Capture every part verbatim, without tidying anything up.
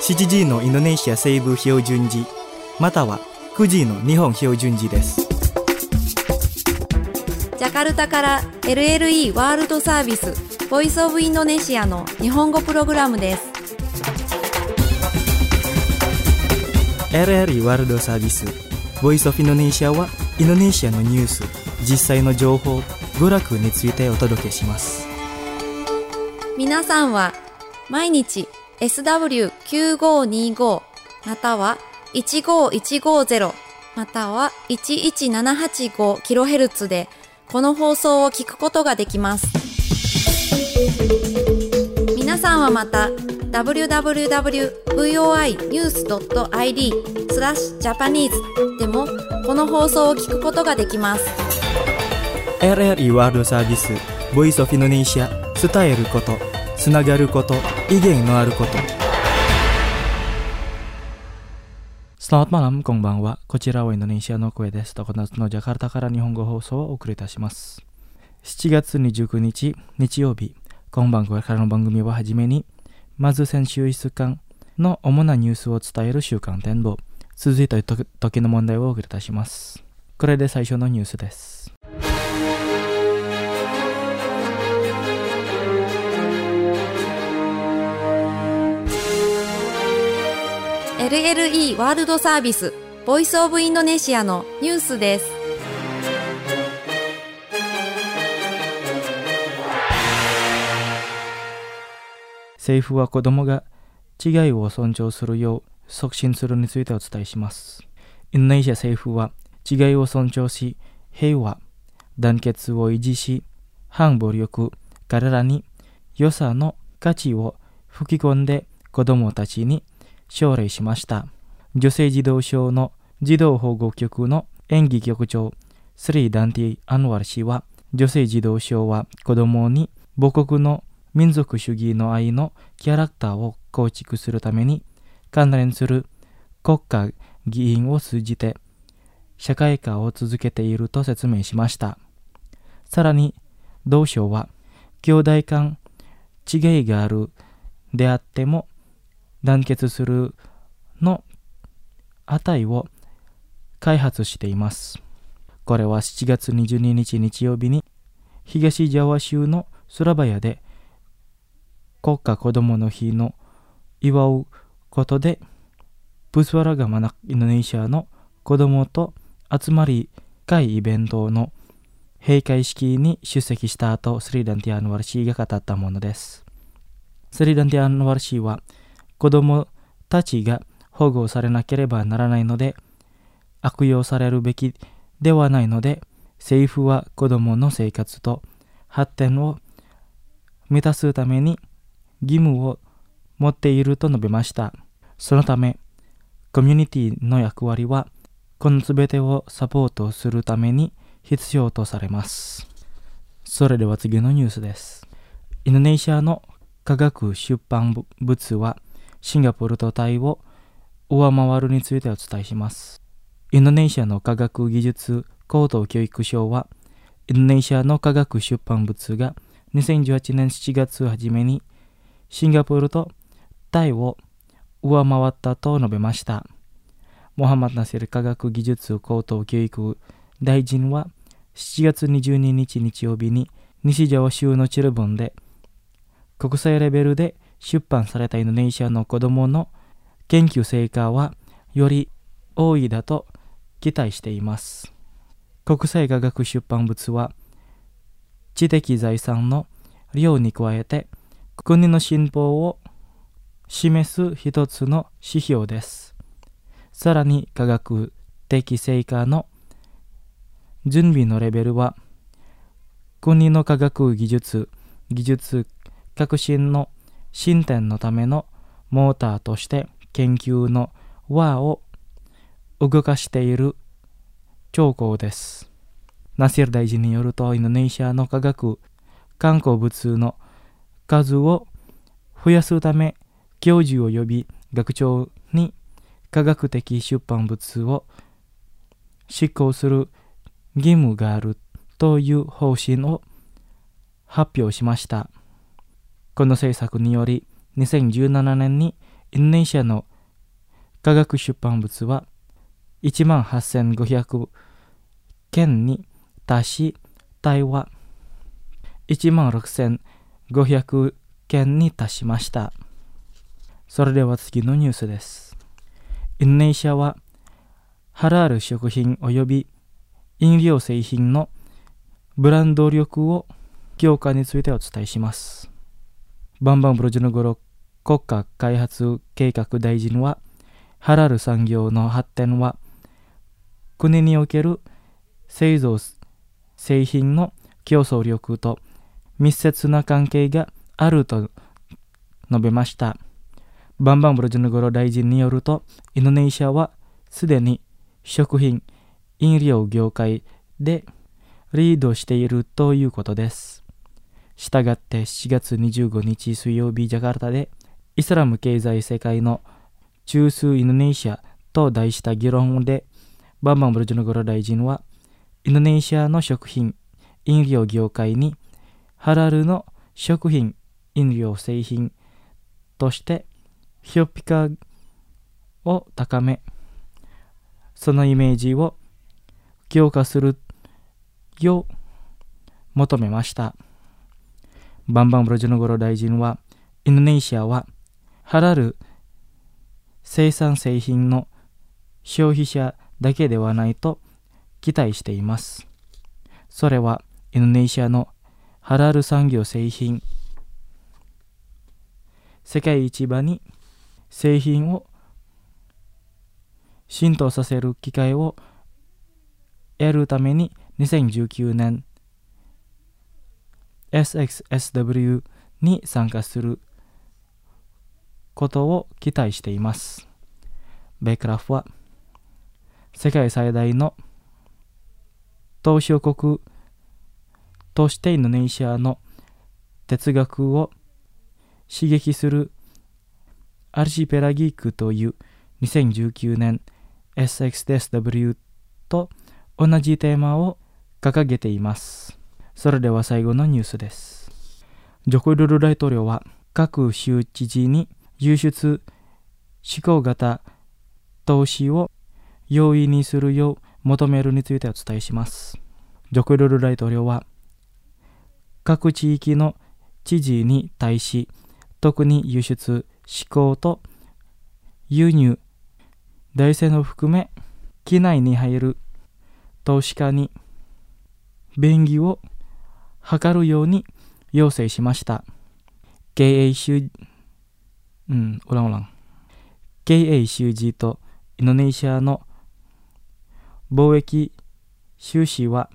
しちじのインドネシア西部標準時またはくじの日本標準時です。 ジャカルタから エルエルイー ワールドサービスボイスオブインドネシアの日本語プログラムです。 エルエルイー ワールドサービスボイスオブインドネシアはインドネシアのニュース、実際の情報、娯楽についてお届けします。 皆さんは毎日 エスダブリューきゅうごにご またはいちごいちごゼロまたはいちいちななはちごキロヘルツ でこの放送を聞くことができます。皆さんはまた ダブリューダブリューダブリュードットブイオーアイニュースドットアイディー スラッシュジャパニーズでもこの放送を聞くことができます。 エルエルイー ワールドサービスボイスオブインドネシア、伝えること、つながること、意見のあること。Selamat malam, konbanwa. こちらはインドネシアの声です。常夏のジャカルタから日本語放送をお送りいたします。しちがつにじゅうくにち日曜日、今晩これからの番組ははじめに、まず先週いっしゅうかんの主なニュースを伝える週間展望、続いて時の問題をお送りいたします。これで最初のニュースです。 エルエルイー ワールドサービスボイスオブインドネシアのニュースです。 政府は子どもが違いを尊重するよう促進するについてお伝えします。インドネシア政府は違いを尊重し、平和、団結を維持し、反暴力、彼らに良さの価値を吹き込んで子どもたちに奨励しました。女性児童省の児童保護局の演技局長スリーダンティ・アンワル氏は、女性児童省は子どもに母国の民族主義の愛のキャラクターを構築するために関連する国家議員を通じて社会化を続けていると説明しました。さらに同省は兄弟間違いがあるであっても団結するの値を開発しています。これはしちがつにじゅうににち日曜日に東ジャワ州のスラバヤで国家子どもの日の祝うことで、プスワラガマナインドネシアの子どもと集まり会イベントの閉会式に出席した後、スリーダンティアンワル氏が語ったものです。スリーダンティアンワル氏は、子どもたちが保護されなければならないので、悪用されるべきではないので、政府は子どもの生活と発展を満たすために義務を持っていると述べました。そのため、コミュニティの役割は、このすべてをサポートするために必要とされます。それでは次のニュースです。インドネシアの科学出版物は、シンガポールとタイを上回るについてお伝えします。インドネシアの科学技術高等教育省は、インドネシアの科学出版物がにせんじゅうはちねんしちがつ初めにシンガポールとタイを上回ったと述べました。モハマド・ナセル科学技術高等教育大臣はしちがつにじゅうににち日曜日に西ジャワ州のチルボンで国際レベルで出版されたインドネシアの子どもの研究成果はより多いだと期待しています。国際科学出版物は知的財産の量に加えて国の進歩を示す一つの指標です。さらに科学的成果の準備のレベルは国の科学技術、技術革新の進展のためのモーターとして研究の輪を動かしている兆候です。ナシル大臣によると、インドネシアの科学刊行物の数を増やすため、教授を呼び、学長に科学的出版物を執行する義務があるという方針を発表しました。この政策により、にせんじゅうななねんにインドネシアの科学出版物はいちまんはっせんごひゃくけんに達し、タイはいちまんろくせんごひゃくけんに達しました。それでは次のニュースです。インドネシアはハラール食品及び飲料製品のブランド力を強化についてお伝えします。バンバンブロジノゴロ国家開発計画大臣は、ハラール産業の発展は国における製造製品の競争力と密接な関係があると述べました。バンバンブロジノゴロ大臣によると、インドネシアはすでに食品飲料業界でリードしているということです。したがってしがつにじゅうごにち水曜日ジャカルタでイスラム経済世界の中枢インドネシアと題した議論で、バンバンブロジノゴロ大臣はインドネシアの食品飲料業界にハラルの食品飲料製品として評価を高め、そのイメージを強化するよう求めました。バンバンブロジノゴロ大臣は、インドネシアはハラル生産製品の消費者だけではないと期待しています。それはインドネシアのハラル産業製品世界市場に製品を浸透させる機会を得るためににせんじゅうきゅうねん エスエックスエスダブリュー に参加することを期待しています。ベクラフは世界最大の島嶼国としてインドネシアの哲学を刺激するアルシペラギークというにせんじゅうきゅうねん エスエックスエスダブリュー と同じテーマを掲げています。それでは最後のニュースです。ジョコ・ウィドド大統領は各州知事に輸出志向型投資を容易にするよう求めるについてお伝えします。ジョコ・ウィドド大統領は各地域の知事に対し、特に輸出志向と輸入大勢を含め機内に入る投資家に便宜を図るように要請しました。経営収うん、おらんおらん。経営収支とインドネシアの貿易収支は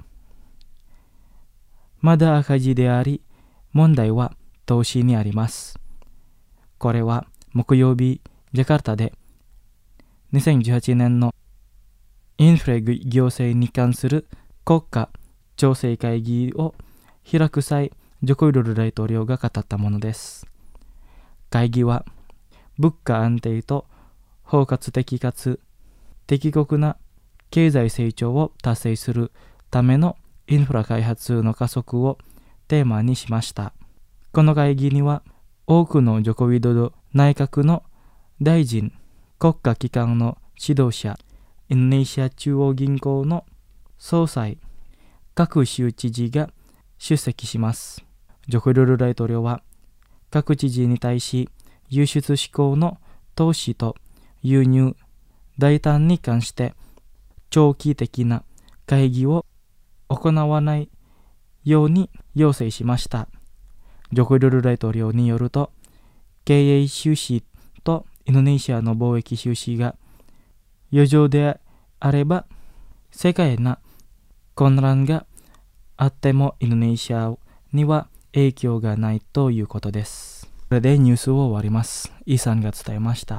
まだ赤字であり、問題は投資にあります。これは木曜日、ジャカルタでにせんじゅうはちねんのインフレ行政に関する国家調整会議を開く際、ジョコ・ウィドド大統領が語ったものです。会議は物価安定と包括的かつ的確な経済成長を達成するためのインフラ開発の加速をテーマにしました。この会議には多くのジョコ・ウィドド内閣の大臣、国家機関の指導者、インドネシア中央銀行の総裁、各州知事が出席します。ジョコ・ウィドド大統領は各知事に対し輸出志向の投資と輸入大胆に関して長期的な会議を行わないように要請しました。ジョコ・ウィドド大統領によると、経営収支とインドネシアの貿易収支が余剰であれば世界な混乱があってもインドネシアには影響がないということです。これでニュースを終わります。イーさんが伝えました。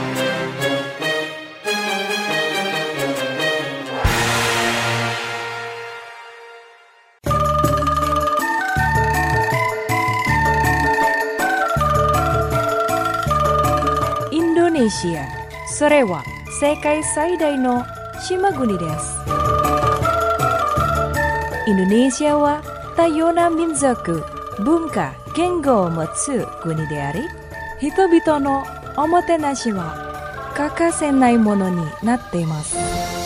インドネシア、それは世界最大の島国です。インドネシアは多様な民族、文化、言語を持つ国であり、人々のおもてなしは欠かせないものになっています。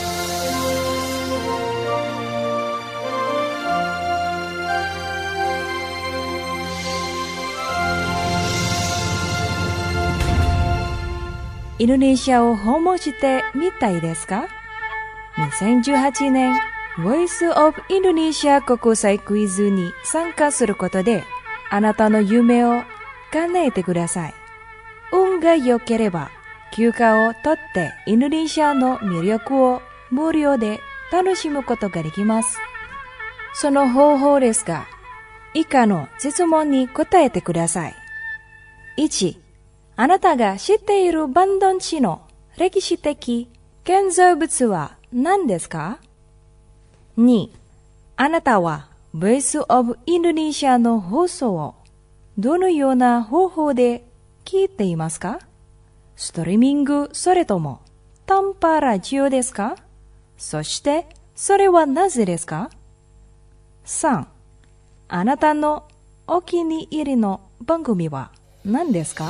インドネシアを訪問してみたいですか？ にせんじゅうはち 年 Voice of Indonesia 国際クイズに参加することであなたの夢を叶えてください。運が良ければ休暇を取ってインドネシアの魅力を無料で楽しむことができます。その方法ですが、以下の質問に答えてください。いち、あなたが知っているバンドン市の歴史的建造物は何ですか？ に. あなたは Voice of Indonesia の放送をどのような方法で聞いていますか？ストリーミングそれとも短波ラジオですか？そしてそれはなぜですか？ さん. あなたのお気に入りの番組は何ですか？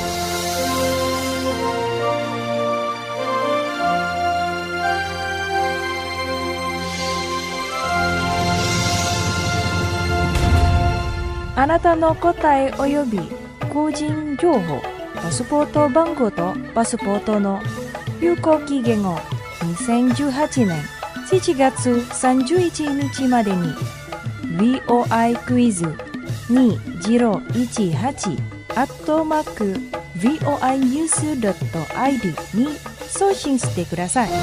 あなたの答え及び個人情報、パスポート番号とパスポートの有効期限をにせんじゅうはちねんしちがつさんじゅういちにちまでに ブイオーアイ クイズにせんじゅうはち アットマーク ブイオーアイニュース ドットアイディー に送信してください。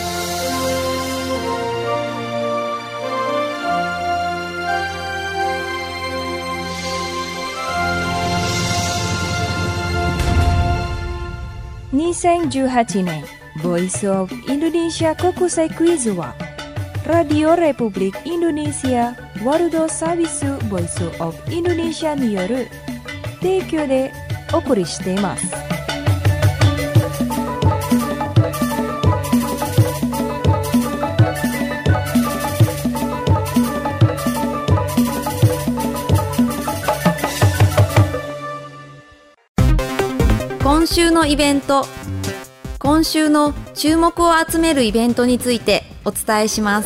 にせんじゅうはちねん Voice of Indonesia 国際クイズはラディオレプブリックインドネシアワールドサービス Voice of Indonesia による提供でお送りしています。 今週のイベント、今週の注目を集めるイベントについてお伝えします。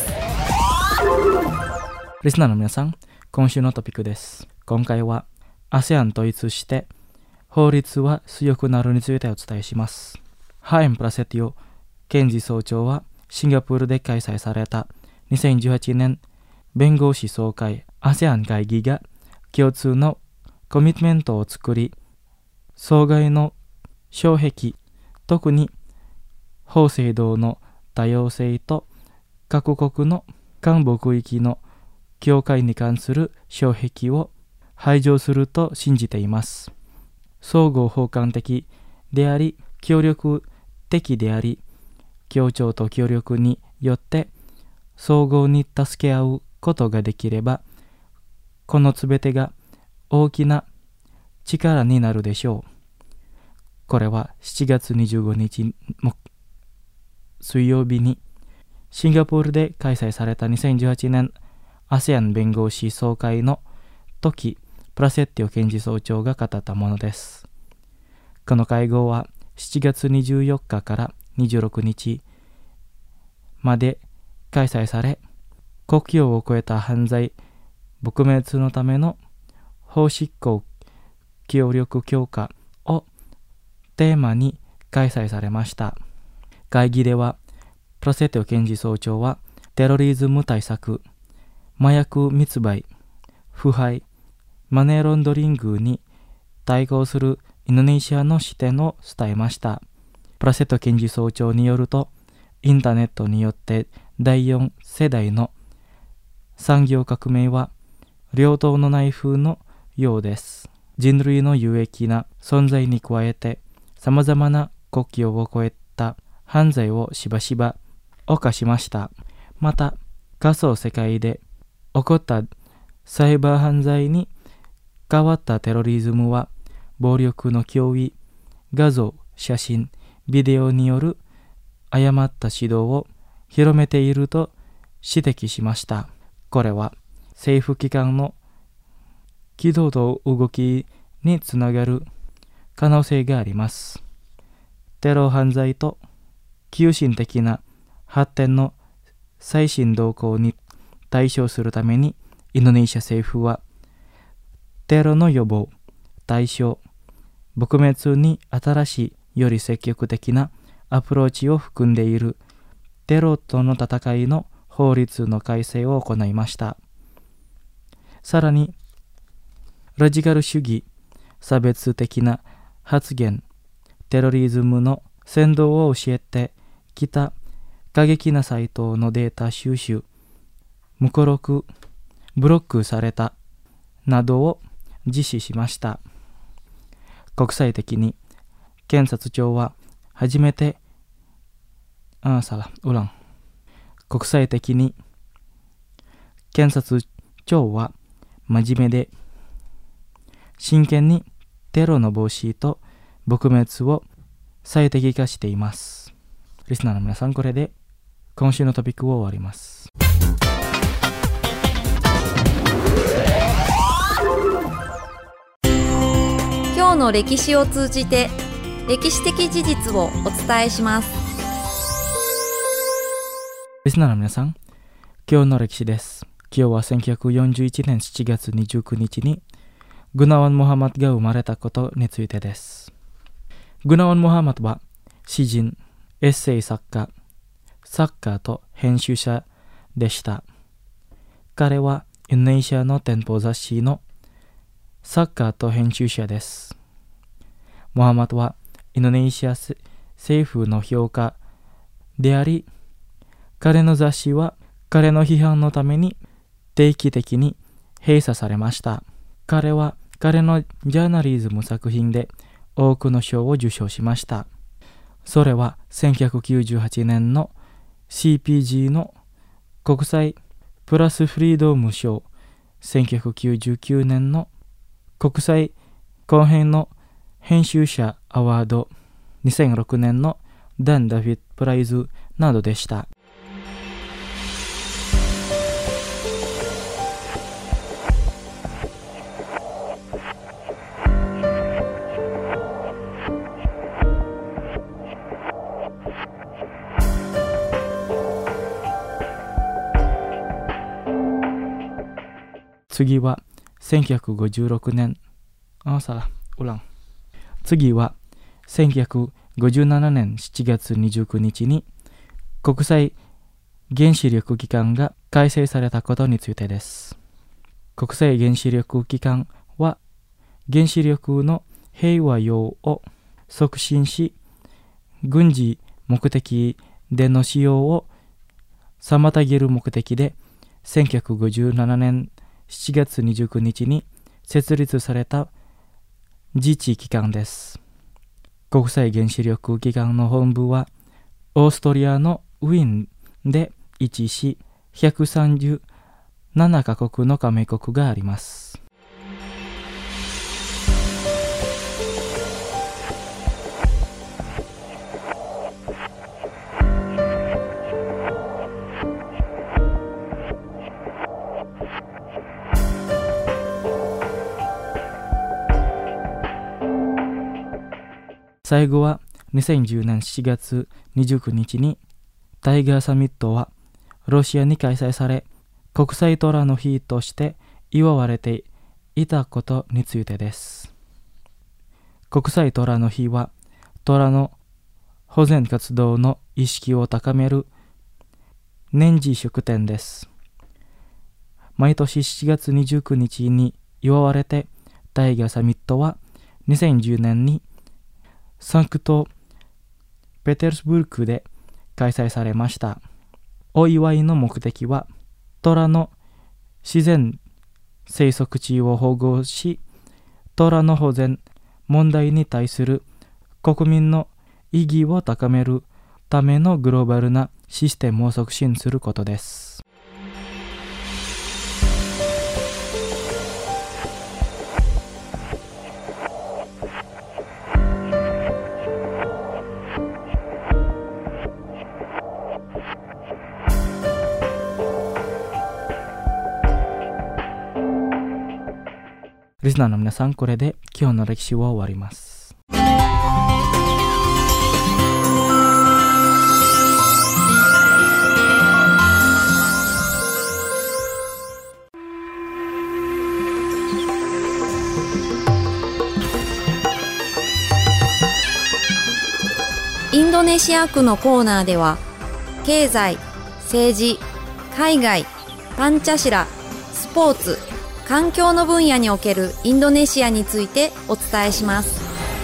リスナーの皆さん、今週のトピックです。今回は アセアン 統一して法律は強くなるについてお伝えします。ハエン・プラセティオ検事総長はシンガポールで開催されたにせんじゅうはちねん弁護士総会 アセアン 会議が共通のコミットメントを作り、障害の障壁、特に法制度の多様性と各国の幹部域の境界に関する障壁を排除すると信じています。相互補完的であり、協力的であり、協調と協力によって相互に助け合うことができれば、このすべてが大きな力になるでしょう。これはしちがつにじゅうごにち水曜日にシンガポールで開催されたにせんじゅうはちねん アセアン 弁護士総会の時、プラセッティオ検事総長が語ったものです。この会合はしちがつにじゅうよっかからにじゅうろくにちまで開催され、国境を越えた犯罪撲滅のための法執行協力強化をテーマに開催されました。会議では、プラセティオ検事総長は、テロリズム対策、麻薬密売、腐敗、マネーロンダリングに対抗するインドネシアの視点を伝えました。プラセティオ検事総長によると、インターネットによってだいよん世代の産業革命は、両党の内風のようです。人類の有益な存在に加えて、さまざまな国境を越えた犯罪をしばしば犯しました。また、仮想世界で起こったサイバー犯罪に変わったテロリズムは、暴力の脅威、画像、写真、ビデオによる誤った指導を広めていると指摘しました。これは政府機関の軌道と動きにつながる可能性があります。 テロ犯罪と急進的な発展の最新動向に対処するために、インドネシア政府はテロの予防、対処、撲滅に新しいより積極的なアプローチを含んでいるテロとの戦いの法律の改正を行いました。さらに、ラジカル主義、差別的な発言、テロリズムの先導を教えてきた過激なサイトのデータ収集、無効録、ブロックされたなどを実施しました。国際的に検察庁は初めてあ、サラ、ウラン。国際的に検察庁は真面目で真剣にテロの防止と撲滅を最適化しています。リスナーの皆さん、これで今週のトピックを終わります。 今日の歴史を通じて歴史的事実をお伝えします。 リスナーの皆さん、今日の歴史です。今日はせんきゅうひゃくよんじゅういちねんしちがつにじゅうくにちにグナワン・モハマドが生まれたことについてです。グナワン・モハマドは詩人、エッセイ作家、作家と編集者でした。彼はインドネシアの店舗雑誌の作家と編集者です。モハマドはインドネシア政府の評価であり、彼の雑誌は彼の批判のために定期的に閉鎖されました。彼は彼のジャーナリズム作品で多くの賞を受賞しました。それはせんきゅうひゃくきゅうじゅうはちねんの シーピージー の国際プラスフリードム賞、せんきゅうひゃくきゅうじゅうきゅうねんの国際後編の編集者アワード、にせんろくねんのダン・ダビッド・プライズなどでした。次はせんきゅうひゃくごじゅうろくねん、あ、さら、ウラン。次はせんきゅうひゃくごじゅうななねんしちがつにじゅうくにちに国際原子力機関が改正されたことについてです。国際原子力機関は原子力の平和用を促進し、軍事目的での使用を妨げる目的でせんきゅうひゃくごじゅうななねんしちがつにじゅうくにちに設立された自治機関です。国際原子力機関の本部はオーストリアのウィーンで位置し、ひゃくさんじゅうななカ国の加盟国があります。最後はにせんじゅうねんしちがつにじゅうくにちにタイガーサミットはロシアに開催され、国際虎の日として祝われていたことについてです。国際虎の日は虎の保全活動の意識を高める年次祝典です。毎年しちがつにじゅうくにちに祝われて、タイガーサミットはにせんじゅうねんにサンクトペテルスブルクで開催されました。お祝いの目的は、虎の自然生息地を保護し、虎の保全問題に対する国民の意義を高めるためのグローバルなシステムを促進することです。リスナーの皆さん、これで今日の歴史は終わります。 インドネシア区のコーナーでは、経済、政治、海外、パンチャシラ、スポーツ、環境の分野におけるインドネシアについてお伝えします。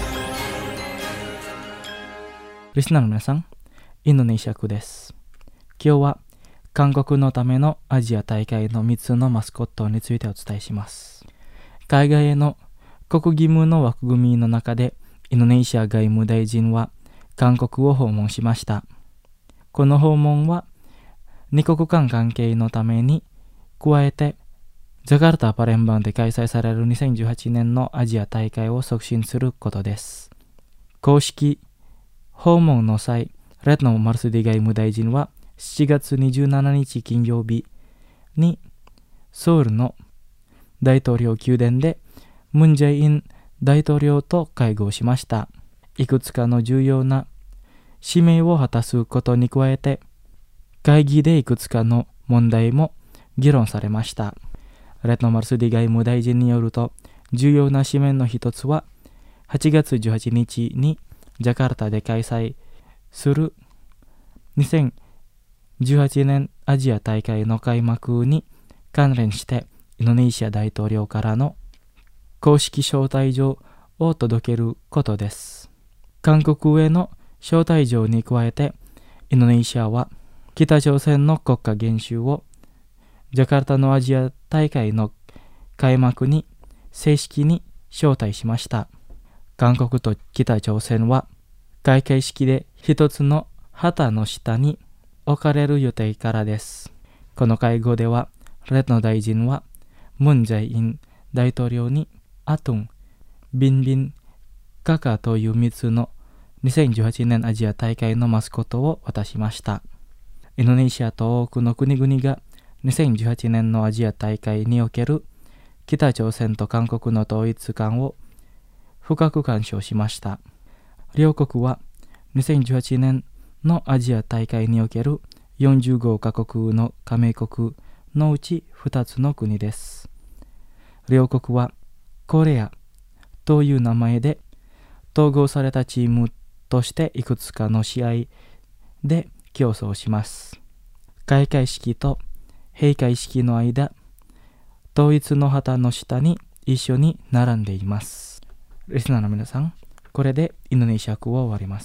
リスナーの皆さん、インドネシア区です。今日は韓国のためのアジア大会のみっつのマスコットについてお伝えします。海外への国義務の枠組みの中で、インドネシア外務大臣は韓国を訪問しました。この訪問は二国間関係のために加えて、ジャカルタ・パレンバンで開催されるにせんじゅうはちねんのアジア大会を促進することです。公式訪問の際、レッノ・マルスディ外務大臣はしちがつにじゅうしちにち金曜日にソウルの大統領宮殿でムン・ジェイン大統領と会合しました。いくつかの重要な使命を果たすことに加えて、会議でいくつかの問題も議論されました。レッノ・マルスディ外務大臣によると、重要な使命の一つは、はちがつじゅうはちにちにジャカルタで開催するにせんじゅうはちねんアジア大会の開幕に関連して、インドネシア大統領からの公式招待状を届けることです。韓国への招待状に加えて、インドネシアは北朝鮮の国家元首をジャカルタのアジア大会の開幕に正式に招待しました。韓国と北朝鮮は開会式で一つの旗の下に置かれる予定からです。この会合では、レッノ大臣はムン・ジェイン大統領にアトン、ビンビン、カカというみっつのにせんじゅうはちねんアジア大会のマスコットを渡しました。インドネシアと多くの国々がにせんじゅうはちねんのアジア大会における北朝鮮と韓国の統一感を深く干渉しました。両国はにせんじゅうはちねんのアジア大会におけるよんじゅうごかこくの加盟国のうちふたつの国です。両国はコレアという名前で統合されたチームとしていくつかの試合で競争します。開会式と閉会式の間、統一の旗の下に一緒に並んでいます。リスナーの皆さん、これでインドネシア区を終わります。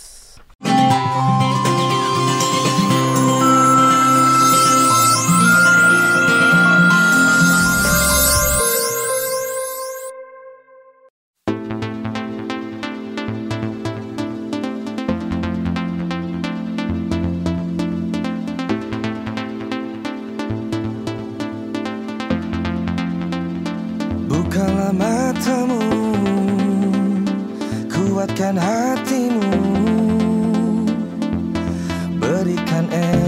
Bukalah matamu, kuatkan hatimu, berikan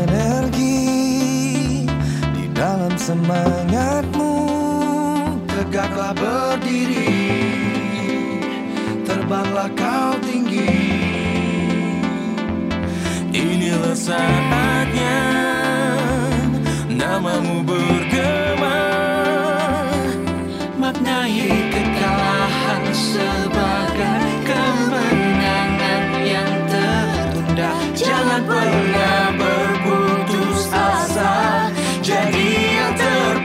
energi di dalam semangatmu. Tegaklah berdiri, terbanglah kau tinggi. Inilah saatnya namamu bergema. Maknai kekalahan sebagai kemenangan yang tertunda. Jangan pernah berputus asa, jadi yang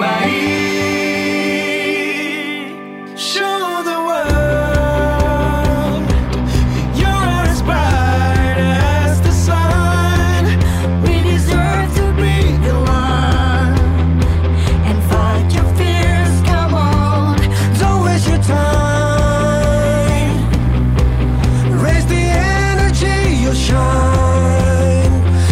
terbaik. Show the world you're as bright as the sun. We deserve to be the one and fight your fears. Come on, don't waste your time. Raise the energy, you'll shine.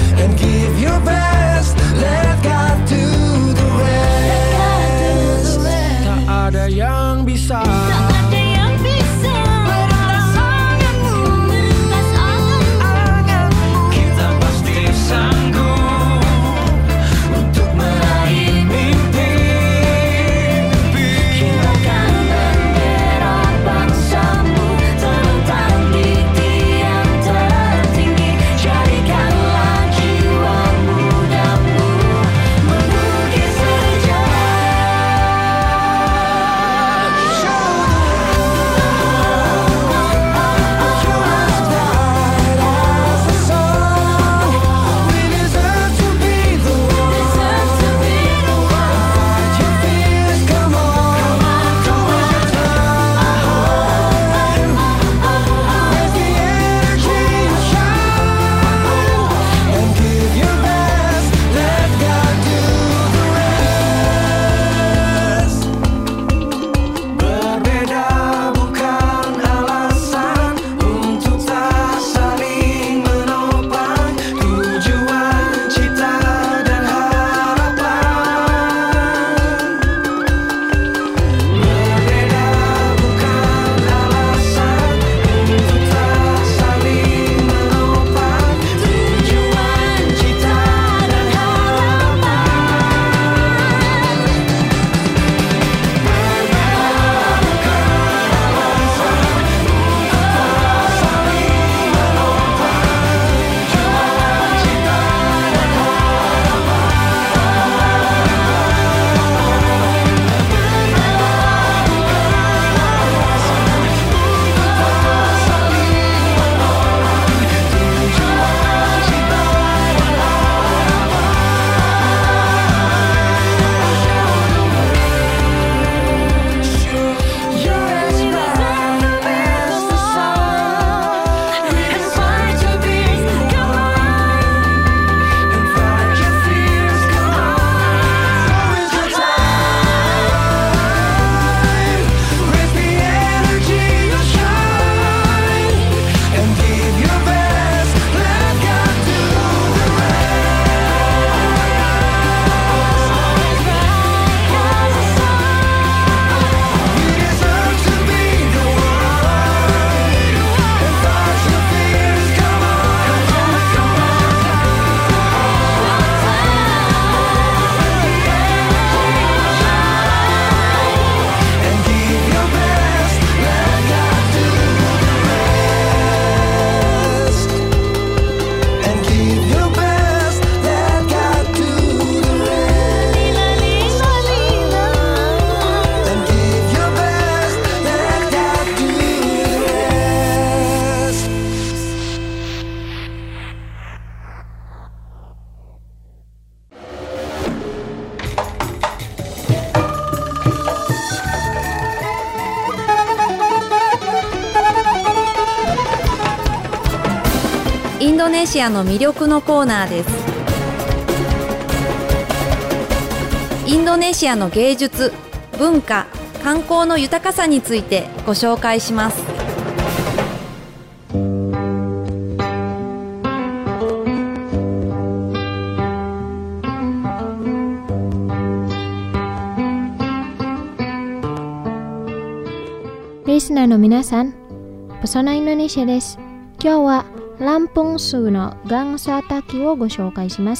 ドネシアの魅力のコーナーです。インドネシアの芸術、文化、観光の豊かさについてご紹介します。 リスナーの皆さん、パソナインドネシアです。今日はランプンスーの元祖滝をご紹介します。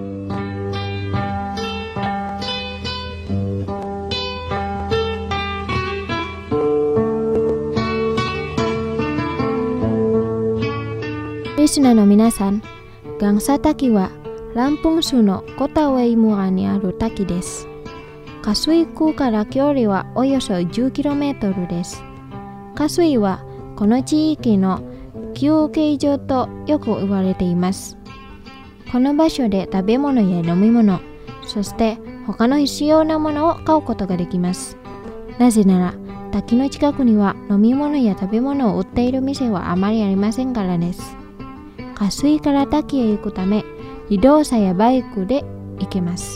リスナーの皆さん、元祖滝はランプンスーのコタウェイ村にある滝です。カスイ湖から距離はおよそ じゅっキロメートル です。カスイはこの地域の休憩所とよく言われています。この場所で食べ物や飲み物、そして他の必要なものを買うことができます。なぜなら、滝の近くには飲み物や食べ物を売っている店はあまりありませんからです。カスイから滝へ行くため、自動車やバイクで行けます。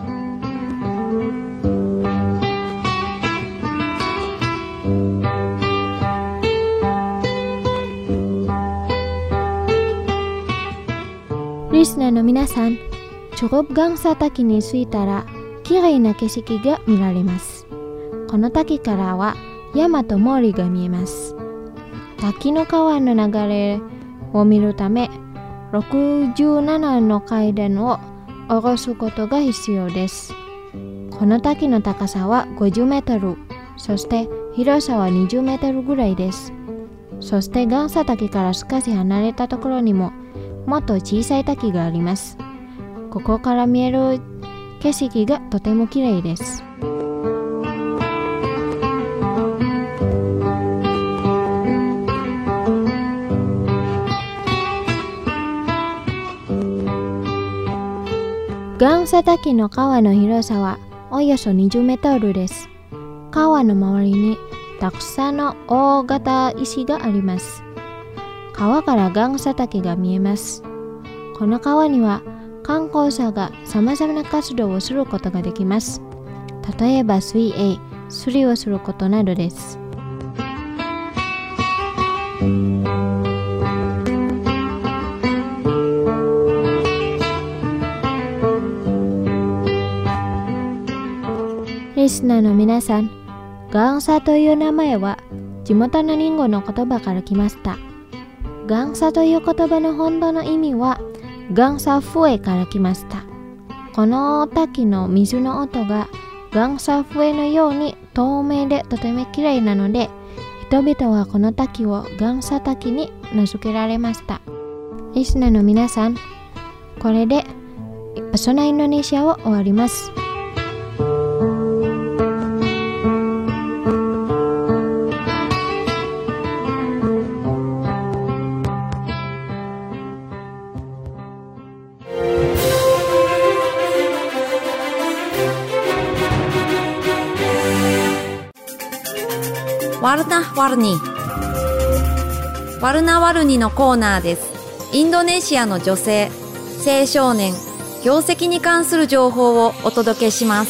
リスナーの皆さん、チョゴプ元祖滝に着いたら、きれいな景色が見られます。この滝からは山と森が見えます。滝の川の流れを見るため、ろくじゅうななの階段を下ろすことが必要です。この滝の高さはごじゅうメートル、そして広さはにじゅうメートルぐらいです。そして元祖滝から少し離れたところにももっと小さい滝があります。ここから見える景色がとても綺麗です。元祖滝の川の広さはおよそにじゅうメートルです。川の周りにたくさんの大型石があります。川から元祖滝が見えます。この川には観光者がさまざまな活動をすることができます。例えば水泳、釣りをすることなどです。リスナーの皆さん、元祖という名前は地元のリンゴの言葉から来ました。元祖という言葉の本当の意味は元祖笛から来ました。この滝の水の音が元祖笛のように透明でとても綺麗なので、人々はこの滝を元祖滝に名付けられました。リスナーの皆さん、これでパソナインドネシアを終わります。 ワルナワルニワルナワルニのコーナーです。インドネシアの女性、青少年、業績に関する情報をお届けします。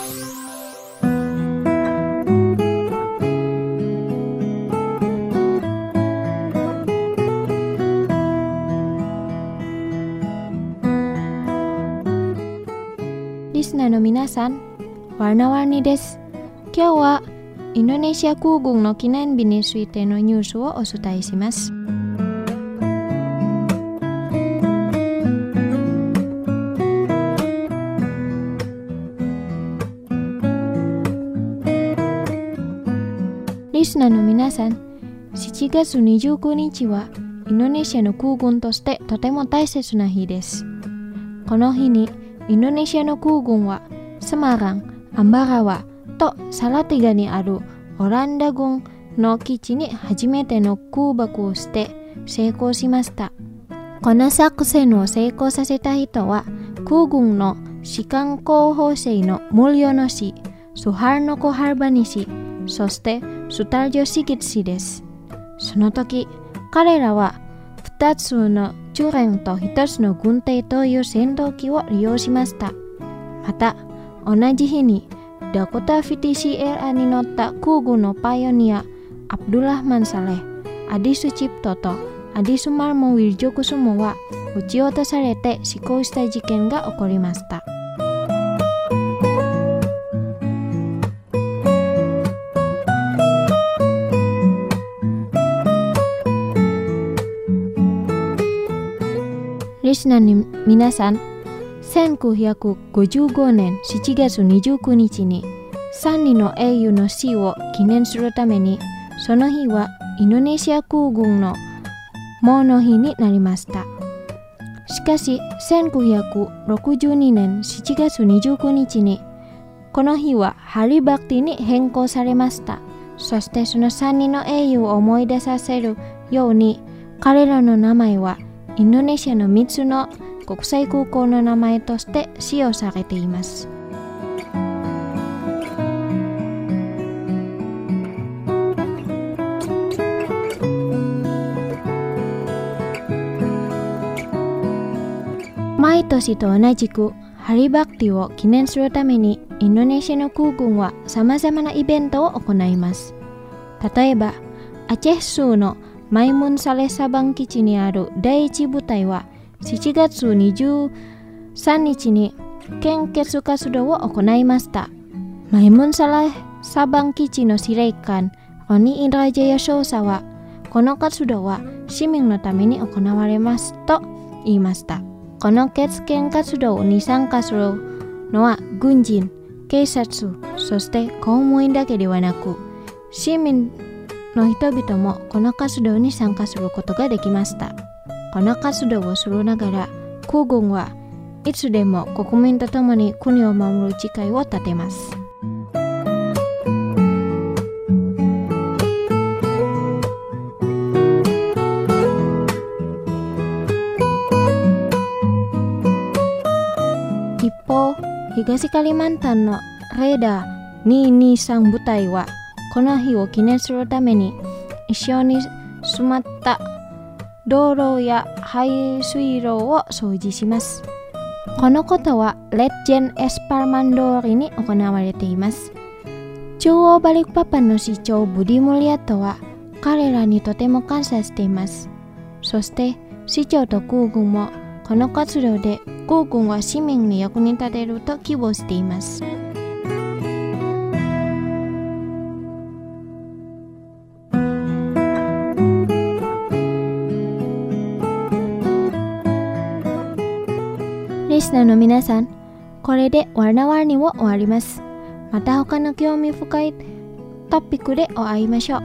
リスナーの皆さん、ワルナワルニです。今日はインドネシア空軍の記念日についてのニュースをお伝えします。リスナーの皆さん、しちがつにじゅうくにちはインドネシアの空軍としてとても大切な日です。この日にインドネシアの空軍はセマラン、アンバラワとサラティガにあるオランダ軍の基地に初めての空爆をして成功しました。この作戦を成功させた人は空軍の士官候補生のムリョノ氏、スハルノコハルバニ氏、そしてスタルジョシギツ氏です。その時、彼らは二つの中連と一つの軍艇という戦闘機を利用しました。また、同じ日にダコタ ブイティーシーエルアー に乗った空軍のパイオニア、アブドゥラフマン・サレ、アディス・チプトとアディス・マルモ・ウィルジョクスモは撃ち落とされて死亡した事件が起こりました。リスナーの皆さん、せんきゅうひゃくごじゅうごねんしちがつにじゅうくにちにさんにんの英雄の死を記念するために、その日はインドネシア空軍の喪の日になりました。しかし、せんきゅうひゃくろくじゅうにねんしちがつにじゅうくにちにこの日はハリバクティに変更されました。そしてそのさんにんの英雄を思い出させるように、彼らの名前はインドネシアのみっつの国際空港の名前として使用されています。毎年と同じくハリバクティを記念するために、インドネシアの空軍はさまざまなイベントを行います。例えば、アチェ州のマイムンサレサバン基地にある第一部隊はしちがつにじゅうさんにちに献血活動を行いました。マイムンサレサバン基地の司令官ロニー・インドラジャヤ少佐は、この活動は市民のために行われますと言いました。この血献活動に参加するのは軍人、警察、そして公務員だけではなく、市民の人々もこの活動に参加することができました。この活動をするながら、空軍はいつでも国民と共に国を守る誓いを立てます。一方、東カリマンタンのレーダーにひゃくにじゅうさん部隊は、この日を記念するために一緒に詰まった道路や排水路を掃除します。このことはレッジェン・エスパーマン通りに行われています。中央バリクパパンの市長ブディモリアットは彼らにとても感謝しています。そして市長と空軍もこの活動で空軍は市民に役に立てると希望しています。リスナーの皆さん、これでワーナワーニを終わります。また他の興味深いトピックでお会いましょう。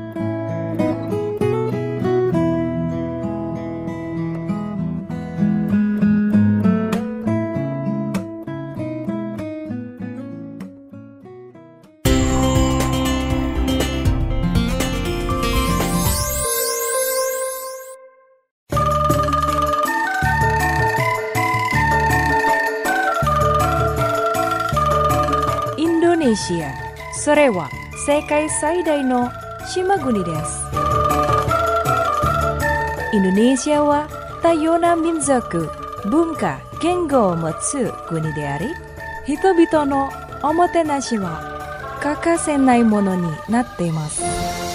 インドネシア、それは世界最大の島国です。インドネシアは多様な民族、文化、言語を持つ国であり、人々のおもてなしは欠かせないものになっています。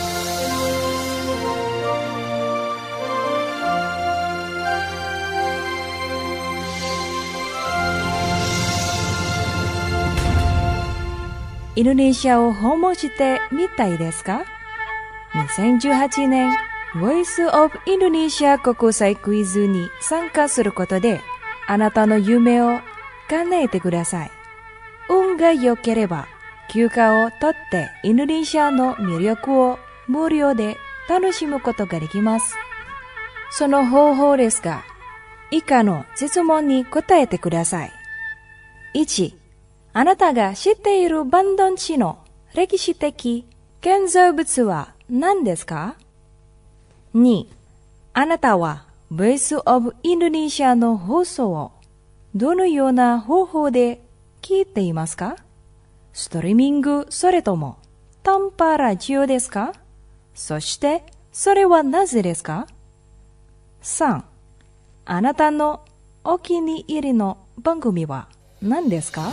インドネシアを訪問してみたいですか？ にせんじゅうはち 年 Voice of Indonesia 国際クイズに参加することで、あなたの夢を叶えてください。運が良ければ休暇を取ってインドネシアの魅力を無料で楽しむことができます。その方法ですが、以下の質問に答えてください。いち、あなたが知っているバンドン地の歴史的建造物は何ですか？ に. あなたは Voice of Indonesia の放送をどのような方法で聞いていますか？ストリーミングそれとも短波ラジオですか？そしてそれはなぜですか？ さん、あなたのお気に入りの番組は何ですか？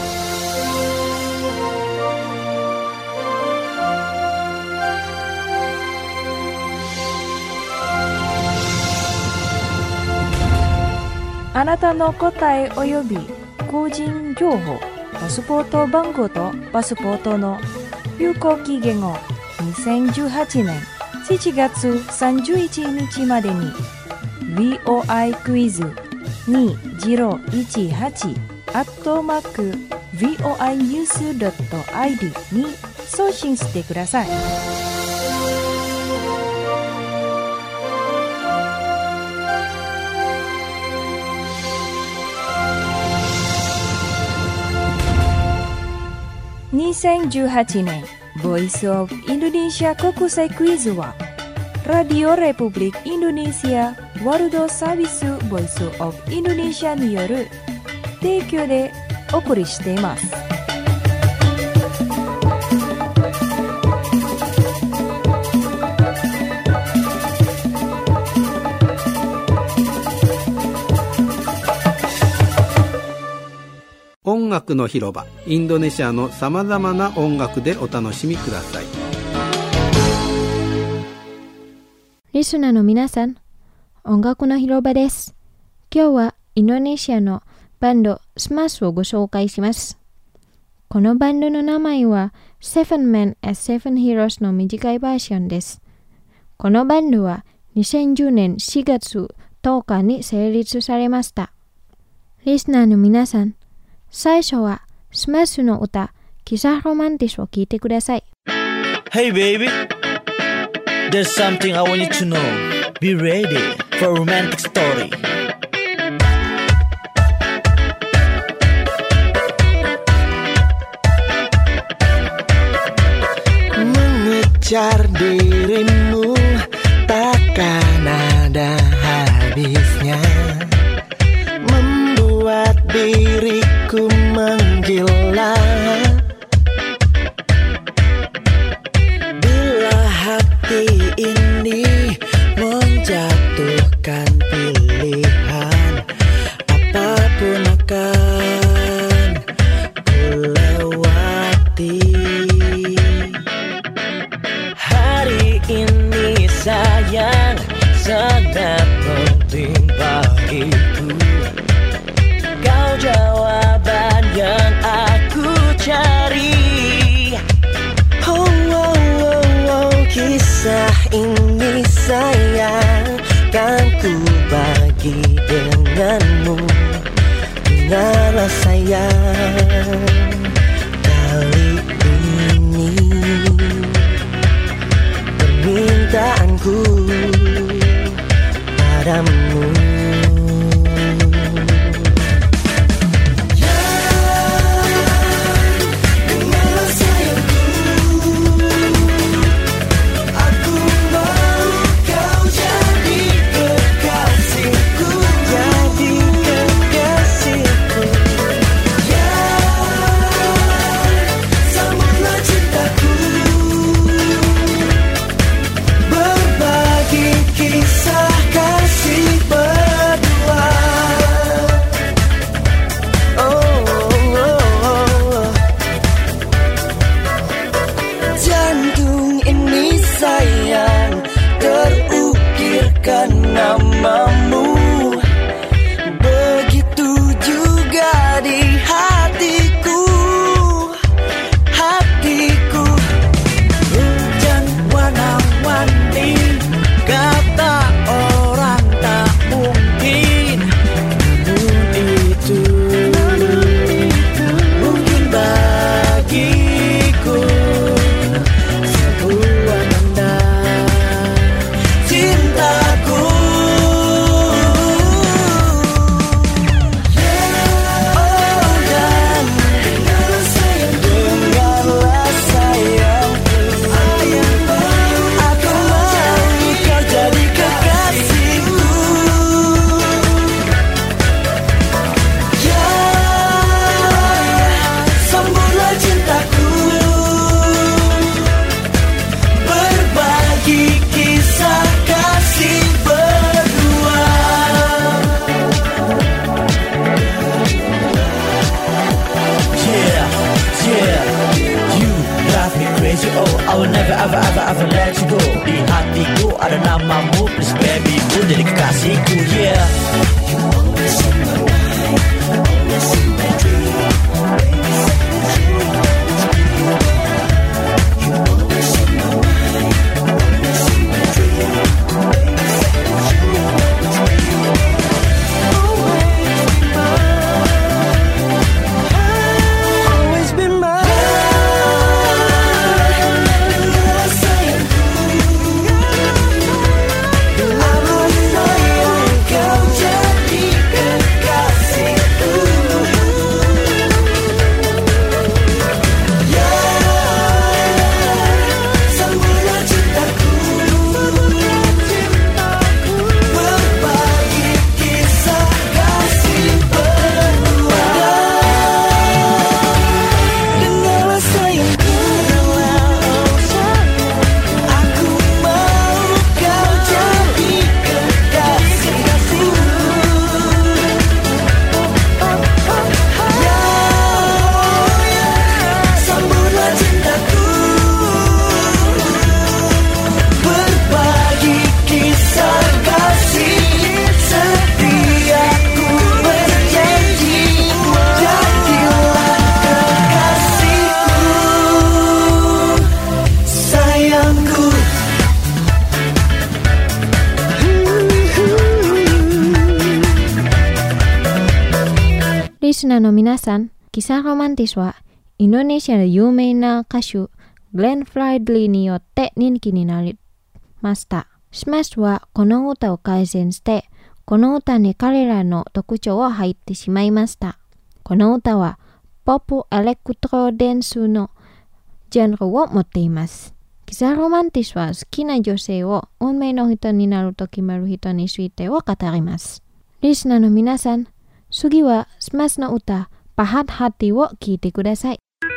あなたの答え及び個人情報、パスポート番号とパスポートの有効期限をにせんじゅうはちねんしちがつさんじゅういちにちまでに ブイオーアイ クイズにせんじゅうはち アットマーク ブイオーアイニュース ドットアイディー に送信してください。にせんじゅうはちねんボイスオブインドネシア国際クイズはラディオレプブリックインドネシアワールドサービスボイスオブインドネシアによる提供でお送りしています。 音楽の広場、インドネシアのさまざまな音楽でお楽しみください。 リスナーの皆さん、音楽の広場です。今日はインドネシアのバンドスマッシュをご紹介します。このバンドの名前は Seven Men as Seven Heroes の短いバージョンです。このバンドはにせんじゅうねんしがつとおかに成立されました。リスナーの皆さん、最初はスマッシュの歌キサロマンティスを聴いてください。 Hey baby, there's something I want you to know. Be ready for a romantic story. Mengejar dirimu takkan ada habisnya, membuat diriku menggila. Bila hati ini menjatuhkan pilihan, apapun akan kulewati. Hari ini sayang sangat penting bagiku. Kau jawaban yang aku cari. Oh, oh, oh, oh, kisah ini sayang kan ku bagi denganmu. Dengarlah sayang, kali ini permintaanku padamu. Kisah kasih ber リスナーの皆さん、キサロマンティスはインドネシアの有名な歌手グレン・フライドリーによって人気になりました。スマッシュはこの歌を改善して、この歌に彼らの特徴を入ってしまいました。この歌はポップエレクトロデンスのジャンルを持っています。キサロマンティスは好きな女性を運命の人になると決める人についてを語ります。リスナーの皆さん、次はスマッシュの歌、パハッハティを聴いてください。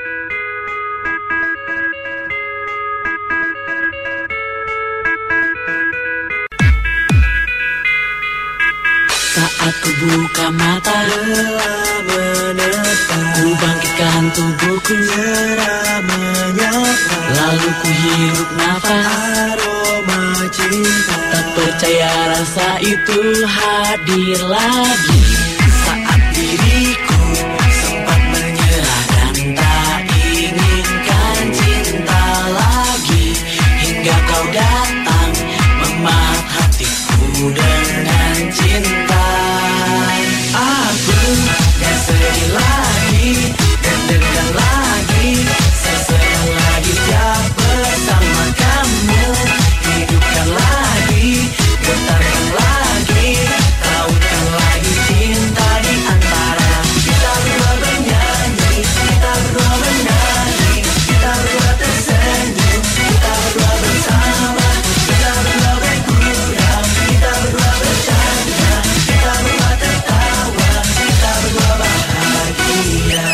Saat ku buka mata, lelah menetap, ku bangkitkan tubuhku, cerah menyapa, lalu ku hirup nafas, aroma cinta. Tak percaya rasa itu hadir lagi. Saat diriku sempat menyerah dan tak inginkan cinta lagi, hingga kau datang memahat hatiku dengan cinta. Aku gak sedih lagi dan dekat lagi, sesenang lagi tiap bersama kamu. Hidupkan lagi, getarkan lagi, tautkan lagi cinta di antara kita berdua bernyanyi, kita berdua menyanyi, kita berdua tersenyum, kita berdua bersama, kita berdua bergurau, kita berdua bercanda, kita berdua tertawa, kita berdua bahagia.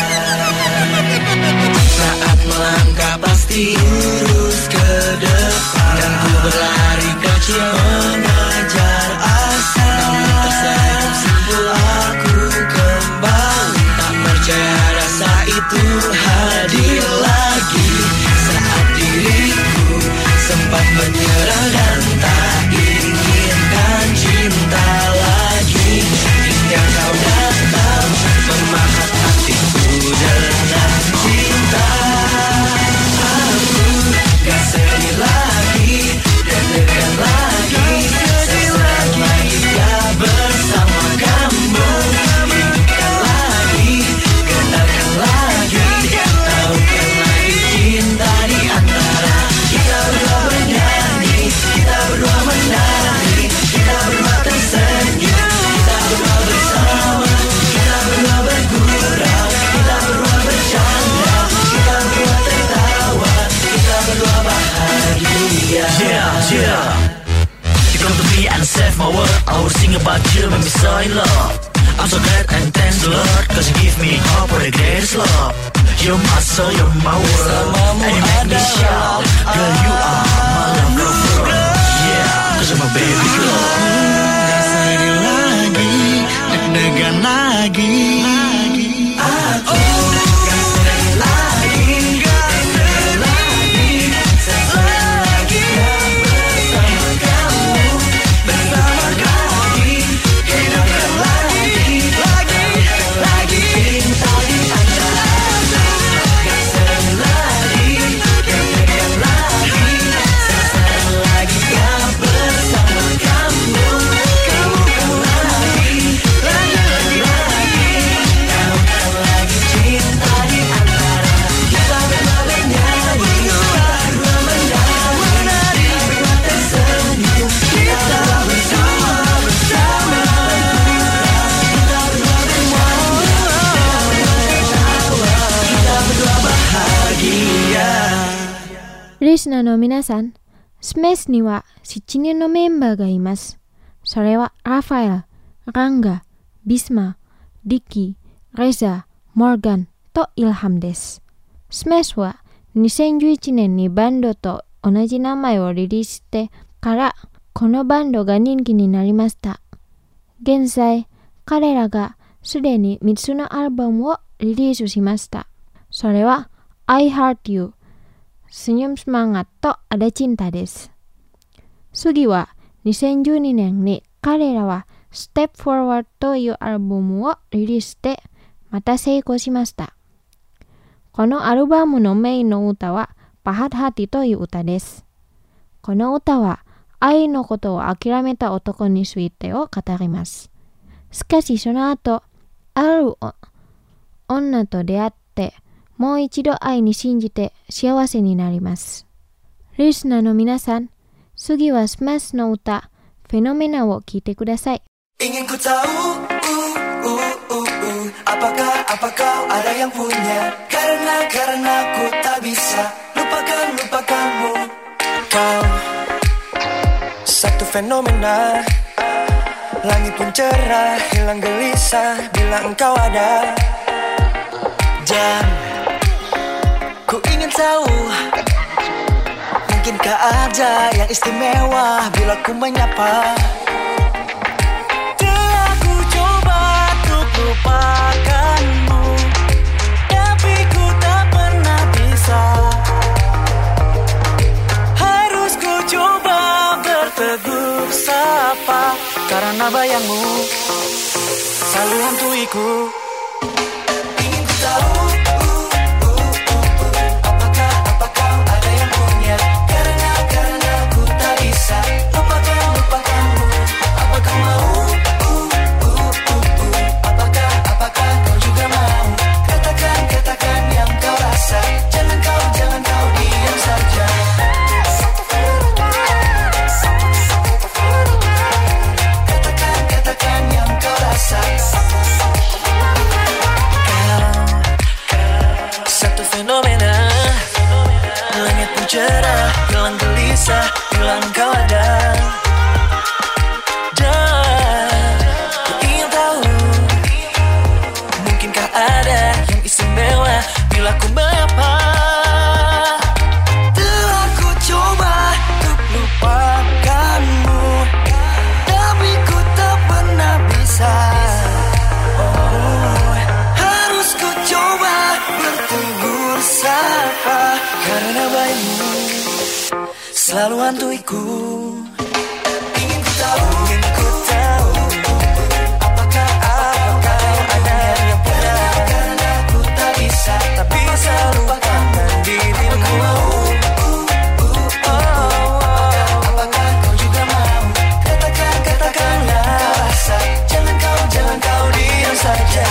Saat melangkah pasti lurus ke depan, dan ku berlari kecil mengajar asa. Namun tersenyum simpul aku kembali, tak percaya rasa itu hadir lagi. Saat diriku sempat menyerah dan tak inginkan cinta lagi, hingga kau datang memahat hatiku dengan cinta. Aku gak sedih lagi dan dekat lagi, sesenang lagi ya bersama kamu. Hidupkan lagi, getarkan lagi, tautkan lagi cinta di antara kita berdua bernyanyi, kita berdua menari, kita berdua tersenyum, kita berdua bersama, kita berdua bergurau, kita berdua bercanda, kita berdua tertawa, kita berdua bahagia. Yeah, yeah. You come to me and save my world. I will sing about you, make me so in love. I'm so glad and thanks the Lord, cause you give me hope for the greatest love. You're my soul, you're my world, and you make me shout. Girl, you are my love, love, love. Yeah, cause you're my baby girl. Gak sedih lagi, deg-degan lagi. Aku gak sedih lagi, deg-degan lagi, sesenang lagi dan bersama kamu. Bersama lagi, hidupkan lagi, tautkan lagi cinta di antara. Gak sedih lagi, deg-degan lagi, sesenang lagi ya bersama kamu. Kamu kan lagi, lagi lagi lagi, tautkan lagi cinta di antara. Kita berdua bernyanyi, kita berdua menari, kita berdua tersenyum, kita berdua bersama, bersama bergurau, kita berdua bercanda, kita berdua bahagia. リスナーの皆さん、スメスにはしちにんのメンバーがいます。それはラファエル、ランガ、ビスマ、ディッキー、レザー、モーガンとイルハムです。スメスはにせんじゅういちねんにバンドと同じ名前をリリースしてからこのバンドが人気になりました。現在、彼らがすでにみっつのアルバムをリリースしました。それは I Heart You、Senyum Semangat と Ada Cinta です。次はにせんじゅうにねんに彼らは Step Forward というアルバムをリリースしてまた成功しました。このアルバムのメインの歌はパハッハティという歌です。この歌は愛のことを諦めた男についてを語ります。しかしその後、ある女と出会って、もう一度愛に信じて幸せになります。リスナーの皆さん、次はスマッシュの歌、フェノメナを聴いてください。 Ingin ku tahu, uh, uh, uh, uh, apakah, apa kau ada yang punya? Karena, karena ku tak bisa lupakan, lupakanmu. Kau satu fenomena, langit pun cerah, hilang gelisah bila engkau ada. Dan ku ingin tahu, mungkinkah ada yang istimewa bila ku menyapa? Telah ku coba untuk lupakanmu, tapi ku tak pernah bisa. Harus ku coba bertegur sapa, karena bayangmu selalu hantuiku. Ingin ku tahu, cerah, hilang gelisah, hilang kau ada. Dan ku ingin tahu, mungkinkah ada yang istimewa bila ku menyapa? Telah ku coba untuk lupakanmu, tapi ku tak pernah bisa. Oh, harus ku coba bertegur sapa, karena baikmu selalu hantuiku. Ingin ku tahu, ingin ku tahu, apakah, apakah ada yang punya? Karena ku tak bisa, tak bisa lupakan dirimu. Apakah kau juga mau? Katakan, katakanlah rasa. Jangan kau, jangan kau diam saja.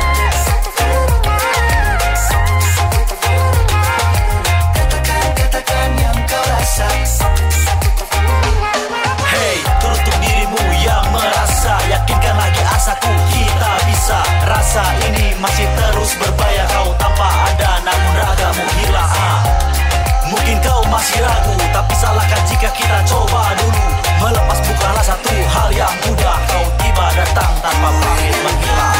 Hey, teruntuk dirimu yang merasa, yakinkan lagi asaku, kita bisa. Rasa ini masih terus berbahaya, kau tanpa ada namun ragamu hilang. ah. Mungkin kau masih ragu, tapi salahkan jika kita coba dulu. Melepas bukanlah satu hal yang mudah, kau tiba datang tanpa pamit menghilang.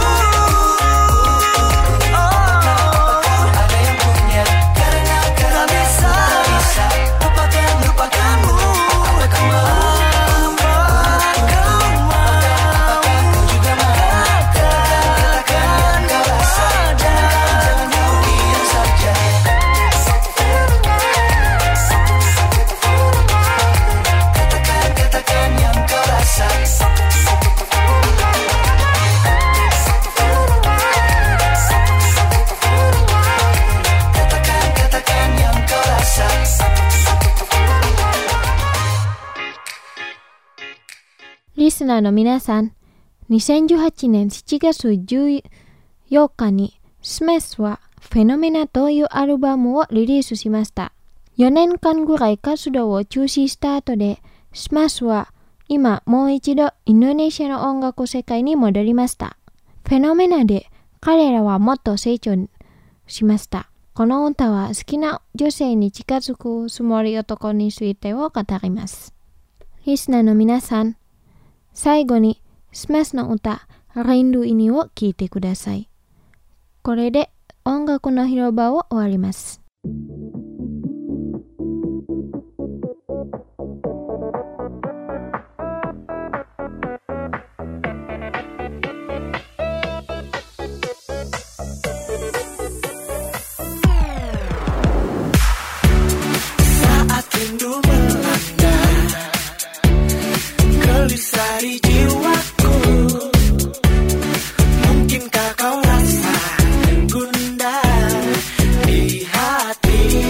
リスナーの皆さん、にせんじゅうはちねんしちがつじゅうよっかにスメスはフェノメナというアルバムをリリースしました。よねんかんぐらい活動を中止した後で、スマッシュは今もう一度インドネシアの音楽世界に戻りました。フェノメナで彼らはもっと成長しました。この歌は好きな女性に近づくつもり男についてを語ります。リスナーの皆さん、最後にスマッシュの歌Rindu iniを聴いてください。これで音楽の広場を終わります。 Saat rindu melanda, gelisah di jiwaku. Mungkinkah kau rasa gundah di hati?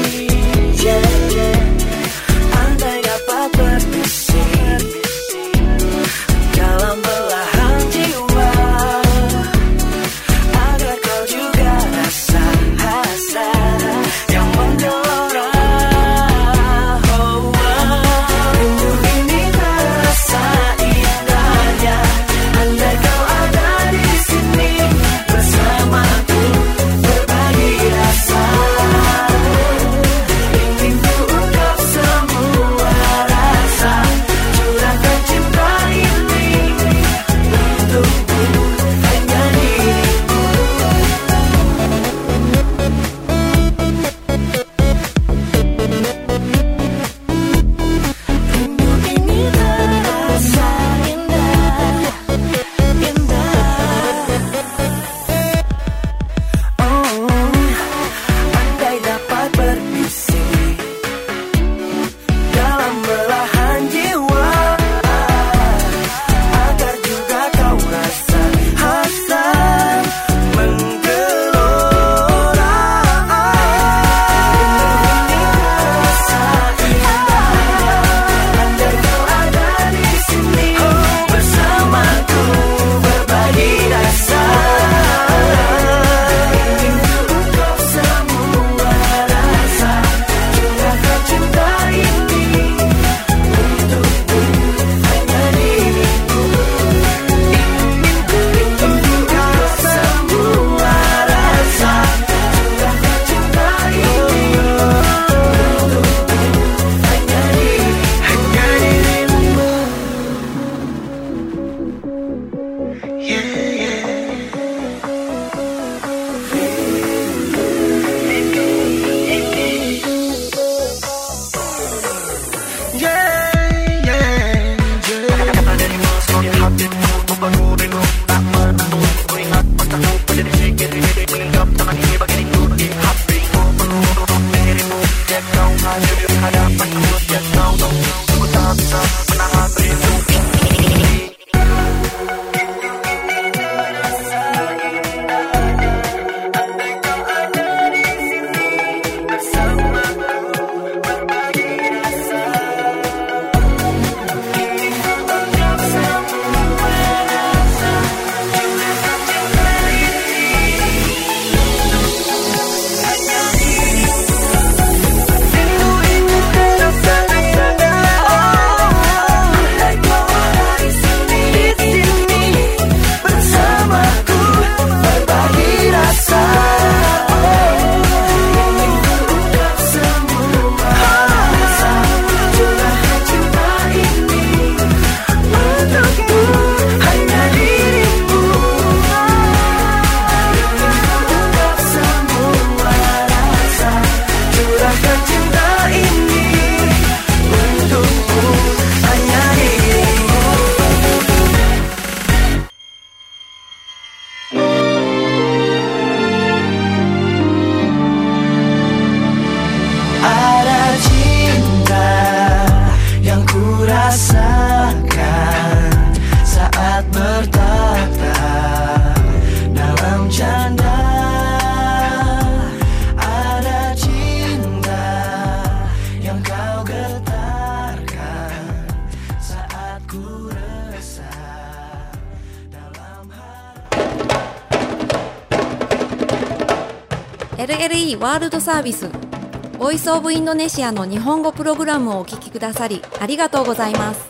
エルエルイー ワールドサービスボイスオブインドネシアの日本語プログラムをお聞きくださりありがとうございます。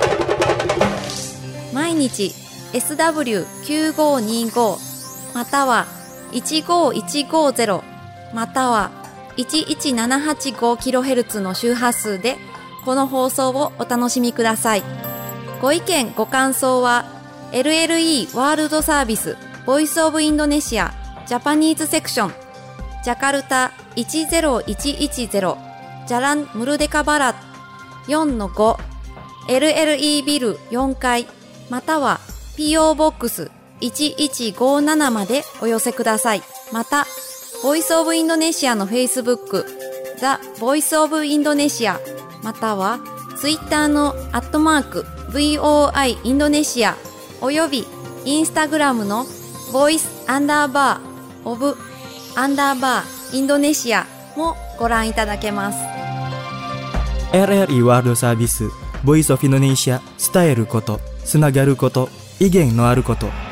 毎日 エスダブリューきゅうごにご またはいちごいちごゼロまたはいちいちななはちごキロヘルツ の周波数でこの放送をお楽しみください。ご意見ご感想は エルエルイー ワールドサービスボイスオブインドネシアジャパニーズセクションジャカルタいちゼロいちいちゼロジャランムルデカバラ よんのご エルエルイー ビルよんかいまたは ピーオー ボックスいちいちごななまでお寄せください。またボイスオブインドネシアの Facebook ザ・ボイスオブインドネシアまたは Twitter のアットマーク ブイオーアイ インドネシアおよびインスタグラムのボイスアンダーバーオブアンダーバーインドネシアもご覧いただけます。 エルエルイー ワールドサービスボイスオブインドネシア伝えることつながること意見のあること